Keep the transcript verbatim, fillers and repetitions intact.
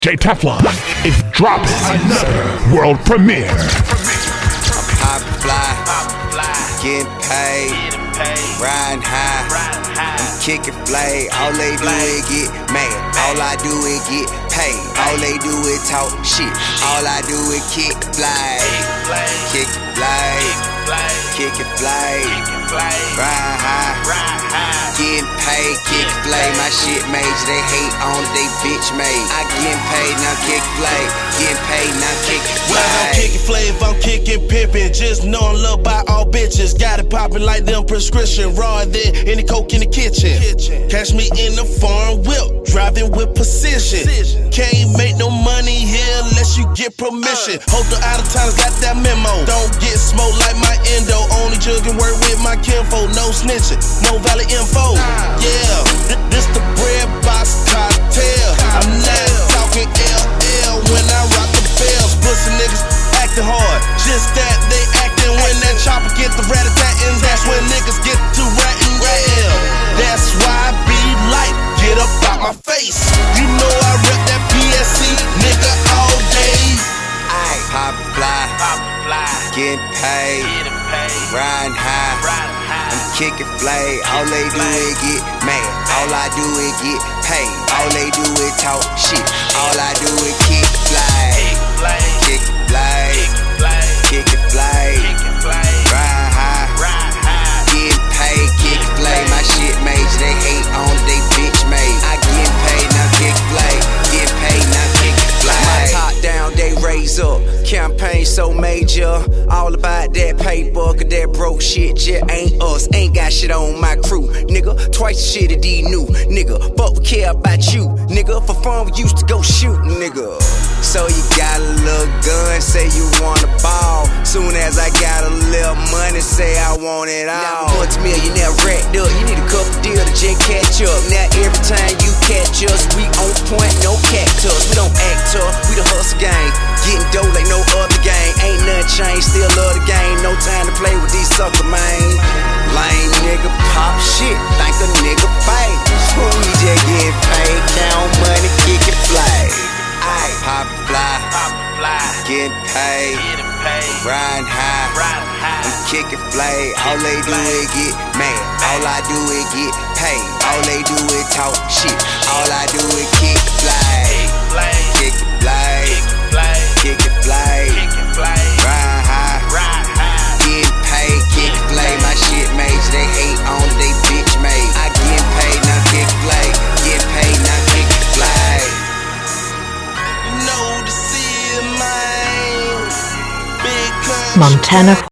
J Teflon is dropping another world premiere. Pop fly, getting paid, riding high, I'm kicking flay. All they do is get mad, all I do is get paid. All they do is talk shit, all I do is kick fly, kick fly, kick it fly, ride high, getting paid, kick flay. My shit major, they hate on it, they bitch made. I getting paid, now kick flay, getting paid, now kick fly. Well, I'm kicking flavor, I'm kicking pimpin'. Just know I'm loved by all bitches. Got it poppin' like them prescription. Raw there, any coke in the kitchen. Catch me in the farm whip, driving with precision. Can't make no money here unless you get permission. Hope the out of towners got that memo. Don't get smoked like my endo. Only juggin' work with my kinfo. No snitching, no valid info. Yeah, th- this the bread box cocktail. I'm not talking L L when I rock the bells. Pussy niggas acting hard, just that they acting when that chopper get the rat-a-tat-ing. That's when niggas get to ratting, yeah. That's why I be like, get up out my face. You know I rep that P S C, nigga, all day. Ayy, pop fly, getting paid, riding high, I'm kicking flay. All they do is get mad, all I do is get paid. All they do is talk shit, all I do is kick fly, kick fly, kick it fly, ride high, getting paid, kick flay. My shit major, they hate on it, they bitch made. I getting paid, now kick flay, getting paid, now kick fly. My top down, they raise up, campaign so major. All about that paper, cause that broke shit just ain't us. Ain't got shit on my crew, nigga. Twice the shit that these new, nigga. But we care about you, nigga. For fun, we used to go shoot, nigga. So you got a little gun, say you wanna ball. Soon as I got a little money, say I want it all. Now multi-millionaire racked up, you need a couple deals to just catch up. Now every time you catch us, we on point, no cactus. We don't act tough, we the hustle gang. Getting dough like no other gang. Ain't nothing changed, still love the game. No time to play with these sucker man. Lame nigga pop shit, think a nigga fight. We just get paid, count money, kick it fly. Ayy, pop fly, getting paid, riding high, I'm kicking flay. All they do is get mad, all I do is get paid. All they do is talk shit, all I do is kick fly, kick it fly, kick it fly, ride high, getting paid, kick flay. My shit major, they hate on it, they bitch made. I getting paid, now kick flay, getting paid, now kick fly. Know the seal, man. Big country. Montana